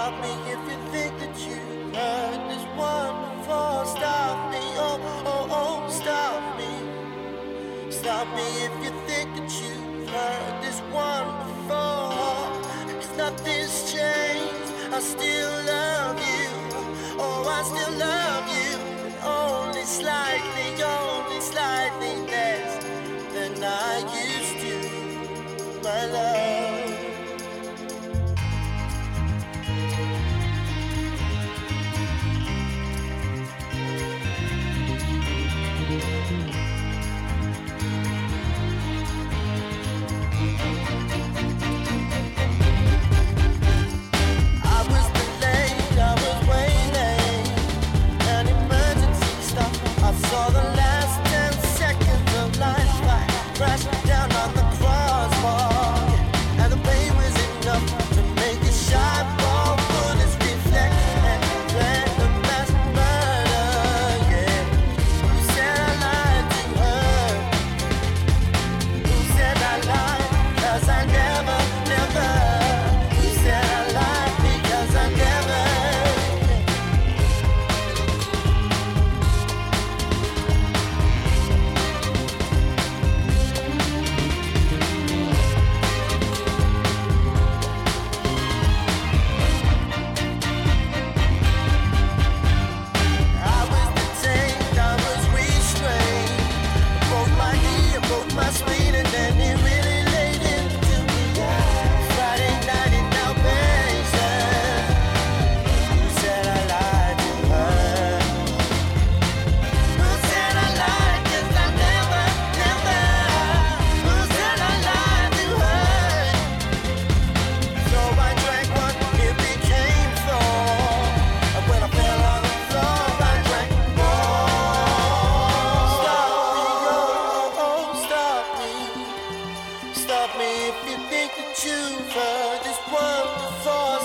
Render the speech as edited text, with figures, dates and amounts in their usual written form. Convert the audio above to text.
Stop me if you think that you heard this one before. Stop me, oh, oh, oh, stop me. Stop me if you think that you've heard this one before. 'Cause nothing's changed, I still love you. Oh, I still love you. Only slightly less than I used to, my love. Saw the last 10 seconds of life crash down on the crossbar, and the pain was enough to make a shot ball bullets reflect and plan a mass murder. Yeah, who said I lied to her? Who said I lied? 'Cause I never. Who said I lied? Because I never. My speed and then it really laid into me. Friday night in Albania. Who said I lied to her? Who said I lied? 'Cause I never. Who said I lied to her? So I drank one, it became four. And when I fell on the floor, I drank more. Stop me if you think that you've heard this one before.